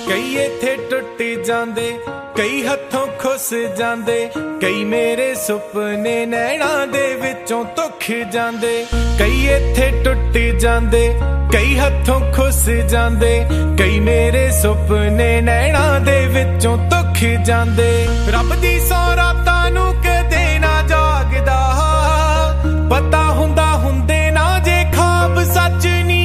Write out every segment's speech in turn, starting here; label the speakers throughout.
Speaker 1: कई इत्थे टुट जांदे, कई हथों खुस जांदे, कई मेरे सुपने नैना दे विचों धुख जांदे। कई इत्थे टुट जांदे, कई हथों खुस जांदे, कई मेरे सुपने नैना दे विचों धुख जांदे। रब दी सौ रातां नूं कदे ना जागदा, पता हुंदा हुंदे ना जे ख्वाब सच नी।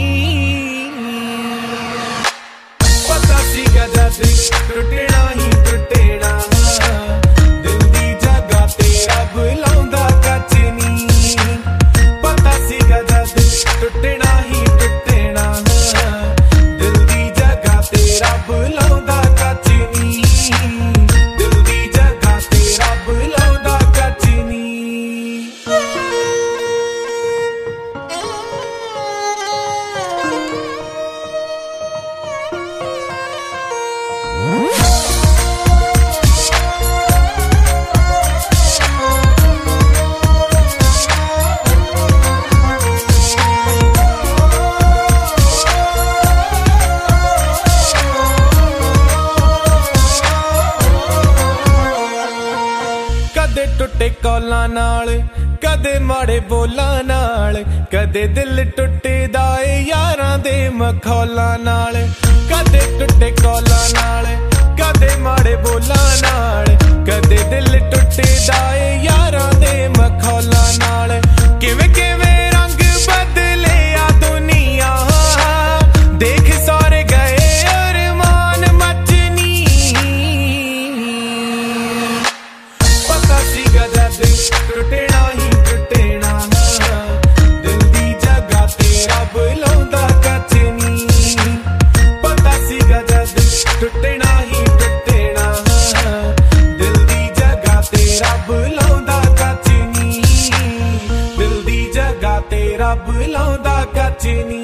Speaker 1: पता सीगा जद टुटना ही टुटना, दिल दी जगह तेरा बुलाउंदा कच नी। पता सीगा जद टुटना ही टुटना, दिल दी जगह तेरा बुलाउंदा कच नी। दिल दी जगह तेरा बुलाउंदा कच नी। कदे टुटे कौलां नाल, कदे माड़े बोलां नाल, कदे दिल टुटदा ए यारां दे मखौलां नाल। कदे टुटे कौलां नाल, कदे माड़े बोलां नाल, कदे दिल टुटदा ए यारां दे मखौलां नाल। किवें किवें रंग बदले आ दुनिया, देख सारे गए अरमान मचनी। पता सीगा जद टुटना ही टुटना, दिल दी जगह तेरा बुलाउंदा कच नी। पता सीगा जद टुटना ही टुटना, दिल दी जगह तेरा बुलाउंदा कच नी। दिल दी जगह तेरा बुलाउंदा कच नी।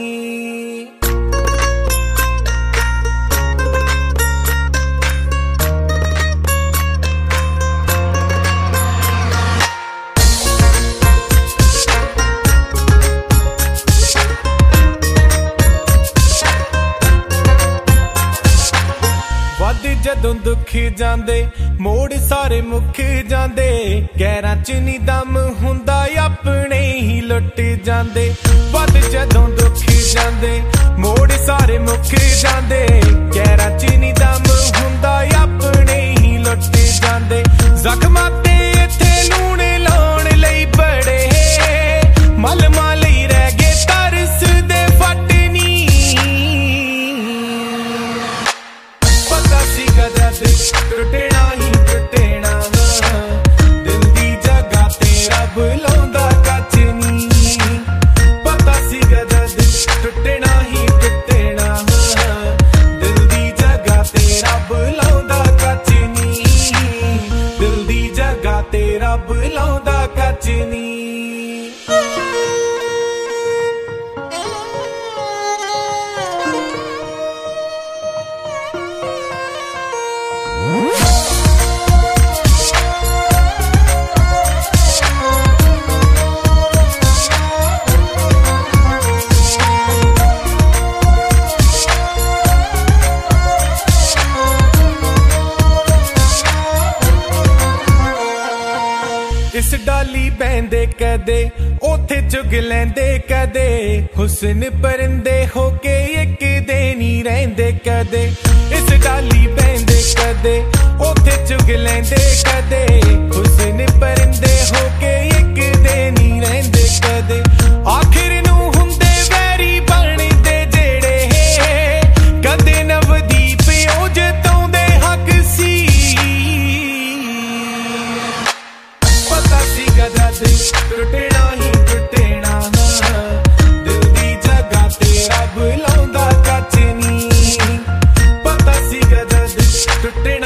Speaker 1: वध जदों दुख जांदे, मोड़ सारे मुख जांदे, गैरां च नी दम हुंदा अपने ही लुट जांदे। वध जदों दुख जांदे, मोड़ सारे मुख जांदे, गैरां च नी दम हुंदा अपने ही लुट जांदे। जख्मां ते इत्थे लूण लाउण लई बड़े, मलमां लई रह गए तरस दे फट नी। पता सीगा जद टुटना ही टुटना, दिल दी जगह तेरा बुलाउंदा कच नी। पता सीगा जद टुटना ही टुटना, दिल दी जगह तेरा बुलाउंदा कच नी। दिल दी जगह तेरा बुलाउंदा कच नी। इस डाली बहंदे कदे, ओथे चुग लैंदे कदे, हुस्न परिंदे होके एक दिन ही रहिंदे कदे। इस डाली बहंदे कदे, ओथे चुग लैंदे कदे, हुस्न परिंदे होके एक दिन ही रहिंदे कदे। आखिर नूं हुंदे वैरी बनदे जेड़े, कदे नवदीप ओ जताउंदे हक सी। पता सीगा जद टुटना ही टुटना, दिल दी जगह तेरा बुलाउंदा कच नी। पता सीगा जद टुटना